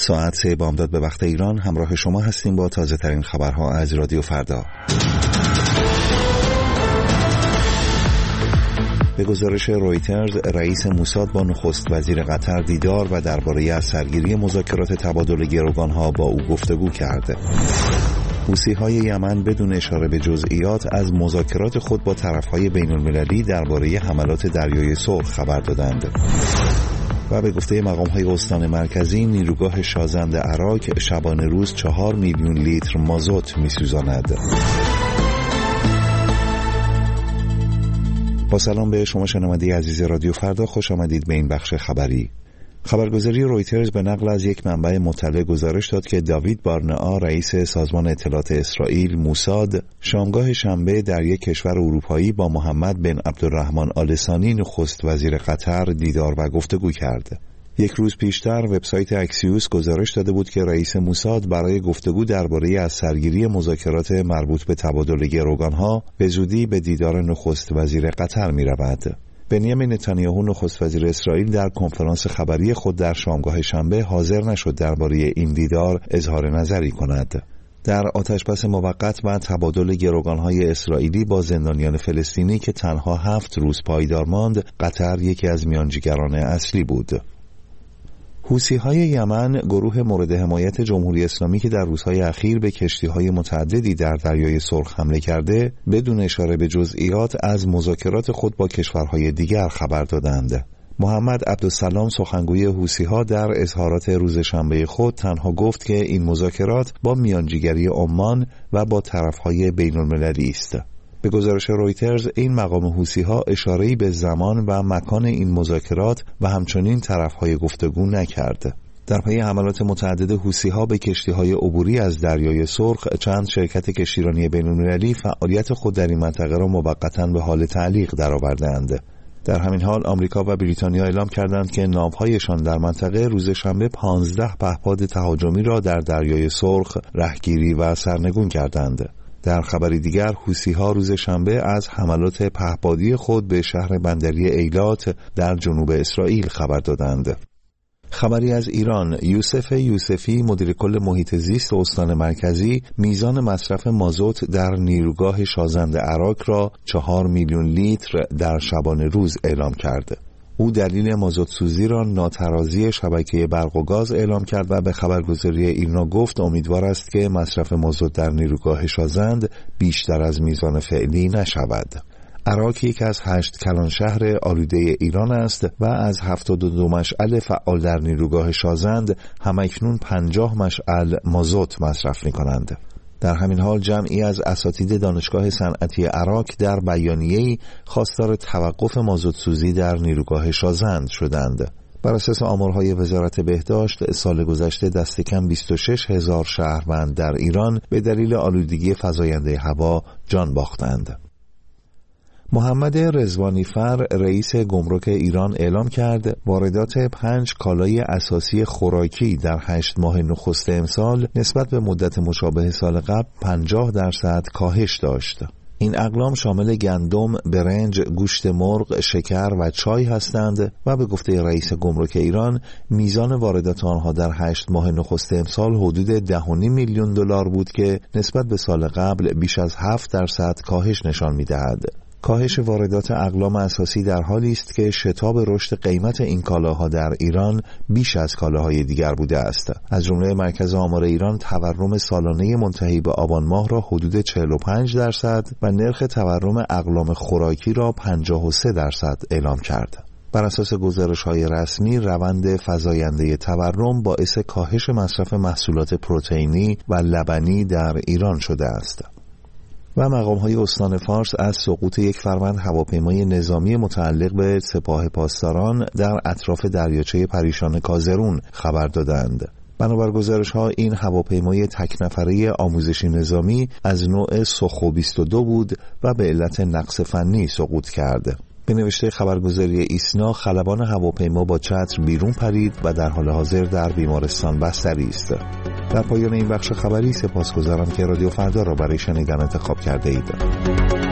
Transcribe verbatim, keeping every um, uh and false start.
ساعت سه بامداد به وقت ایران همراه شما هستیم با تازه ترین خبرها از رادیو فردا. به گزارش رویترز، رئیس موساد با نخست وزیر قطر دیدار و درباره از سرگیری مذاکرات تبادل گروگانها با او گفتگو کرد. حوثی‌های یمن بدون اشاره به جزئیات از مذاکرات خود با طرف‌های بین‌المللی درباره حملات دریای سرخ خبر دادند. و به گفته مقام‌های استان مرکزی، نیروگاه شازند عراق شبانه روز چهار میلیون لیتر مازوت می‌سوزاند. با سلام به شما شنونده عزیز رادیو فردا، خوش آمدید به این بخش خبری. خبرگزاری رویترز به نقل از یک منبع مطلع گزارش داد که داوید بارنئا، رئیس سازمان اطلاعات اسرائیل موساد، شامگاه شنبه در یک کشور اروپایی با محمد بن عبدالرحمن آل ثانی نخست وزیر قطر دیدار و گفتگو کرد. یک روز پیشتر وبسایت اکسیوس گزارش داده بود که رئیس موساد برای گفتگو درباره از سرگیری مذاکرات مربوط به تبادل گروگانها به زودی به دیدار نخست وزیر قطر می رود. بنیامین نتانیاهو نخست وزیر اسرائیل در کنفرانس خبری خود در شامگاه شنبه حاضر نشد درباره این دیدار اظهار نظری کند. در آتشبس موقت و تبادل گروگانهای اسرائیلی با زندانیان فلسطینی که تنها هفت روز پایدار ماند، قطر یکی از میانجیگران اصلی بود. حوثی‌های یمن، گروه مورد حمایت جمهوری اسلامی که در روزهای اخیر به کشتی‌های متعددی در دریای سرخ حمله کرده، بدون اشاره به جزئیات از مذاکرات خود با کشورهای دیگر خبر دادند. محمد عبدالسلام، سخنگوی حوثی‌ها، در اظهارات روز شنبه خود تنها گفت که این مذاکرات با میانجیگری عمان و با طرف‌های بین‌المللی است. به گزارش رویترز، این مقام حوثی‌ها اشاره‌ای به زمان و مکان این مذاکرات و همچنین طرف‌های گفتگو نکرد. در پی حملات متعدد حوثی‌ها به کشتی‌های عبوری از دریای سرخ، چند شرکت کشتیرانی بین‌المللی فعالیت خود در این منطقه را موقتاً به حال تعلیق درآورده‌اند. در همین حال آمریکا و بریتانیا اعلام کردند که ناوهایشان در منطقه روز شنبه پانزده پهپاد تهاجمی را در دریای سرخ رهگیری و سرنگون کردند. در خبری دیگر، حوثی‌ها روز شنبه از حملات پهپادی خود به شهر بندری ایلات در جنوب اسرائیل خبر دادند. خبری از ایران، یوسف یوسفی، مدیر کل محیط زیست استان مرکزی، میزان مصرف مازوت در نیروگاه شازند عراق را چهار میلیون لیتر در شبانه روز اعلام کرد. او دلیل مازوت سوزی را ناترازی شبکه برق و گاز اعلام کرد و به خبرگزاری ایرنا گفت امیدوار است که مصرف مازوت در نیروگاه شازند بیشتر از میزان فعلی نشود. عراق یک از هشت کلان شهر آلوده ایران است و از هفتاد و دو مشعل فعال در نیروگاه شازند همکنون پنجاه مشعل مازوت مصرف می کنند. در همین حال جمعی از اساتید دانشگاه صنعتی عراق در بیانیه‌ای خواستار توقف مازوت سوزی در نیروگاه شازند شدند. بر اساس آمارهای وزارت بهداشت، سال گذشته دست کم بیست و شش هزار شهروند در ایران به دلیل آلودگی فزاینده هوا جان باختند. محمد رضوانی فر، رئیس گمرک ایران، اعلام کرد واردات پنج کالای اساسی خوراکی در هشت ماه نخست امسال نسبت به مدت مشابه سال قبل پنجاه درصد کاهش داشت. این اقلام شامل گندم، برنج، گوشت مرغ، شکر و چای هستند و به گفته رئیس گمرک ایران میزان واردات آنها در هشت ماه نخست امسال حدود ده و نیم میلیون دلار بود که نسبت به سال قبل بیش از هفت درصد کاهش نشان می‌دهد. کاهش واردات اقلام اساسی در حالی است که شتاب رشد قیمت این کالاها در ایران بیش از کالاهای دیگر بوده است. از جمله مرکز آمار ایران تورم سالانه منتهی به آبان ماه را حدود چهل و پنج درصد و نرخ تورم اقلام خوراکی را پنجاه و سه درصد اعلام کرد. بر اساس گزارش‌های رسمی، روند فزاینده تورم باعث کاهش مصرف محصولات پروتئینی و لبنی در ایران شده است. و مقام‌های استان فارس از سقوط یک فروند هواپیمای نظامی متعلق به سپاه پاسداران در اطراف دریاچه پریشان کازرون خبر دادند. بنابر گزارش‌ها این هواپیمای تک نفره آموزشی نظامی از نوع سخو بیست و دو بود و به علت نقص فنی سقوط کرد. به نوشته خبرگزاری ایسنا، خلبان هواپیما با چتر بیرون پرید و در حال حاضر در بیمارستان بستری است. در پایان این بخش خبری سپاسگزارم که رادیو فردا را برای شنیدن انتخاب کرده اید.